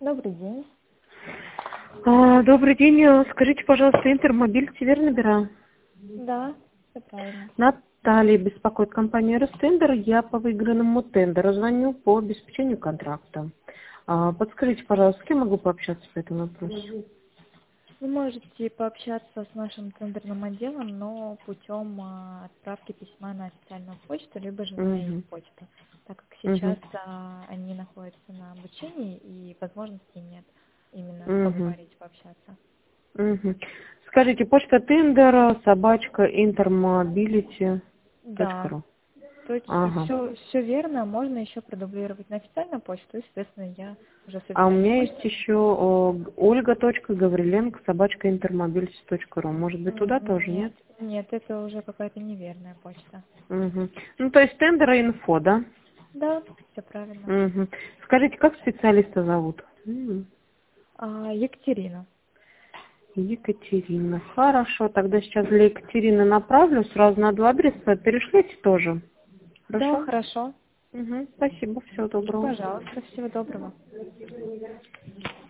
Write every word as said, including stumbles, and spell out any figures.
Добрый день. А, Добрый день. Э, Скажите, пожалуйста, Интермобиль, верно набираю? Да, все правильно. Наталья беспокоит компания Ростендер. Я по выигранному тендеру звоню по обеспечению контракта. А, Подскажите, пожалуйста, с кем могу пообщаться по этому вопросу? Вы можете пообщаться с нашим тендерным отделом, но путем а, отправки письма на официальную почту, либо же на их Угу. почту, так как сейчас Угу. а, они находятся на обучении и возможности нет именно Угу. поговорить, пообщаться. Угу. Скажите, почта тендера, собачка, интермобилити точка Да, ру. то есть Ага. все, все верно, можно еще продублировать на официальную почту, и, соответственно, я уже с А у официальной меня есть почты. еще о, ольга.гавриленко, собачка интермобилити точка ру. Может быть, туда М, тоже, Нет, нет? нет, это уже какая-то неверная почта. Угу. Ну, то есть тендера инфо, да? Да, все правильно. Угу. Скажите, как специалиста зовут? М, А, Екатерина. Екатерина. Хорошо, тогда сейчас для Екатерины направлю сразу на два адреса. Перешлите тоже. Да, Хорошо? хорошо. Угу. Спасибо, всего доброго. Пожалуйста, всего доброго.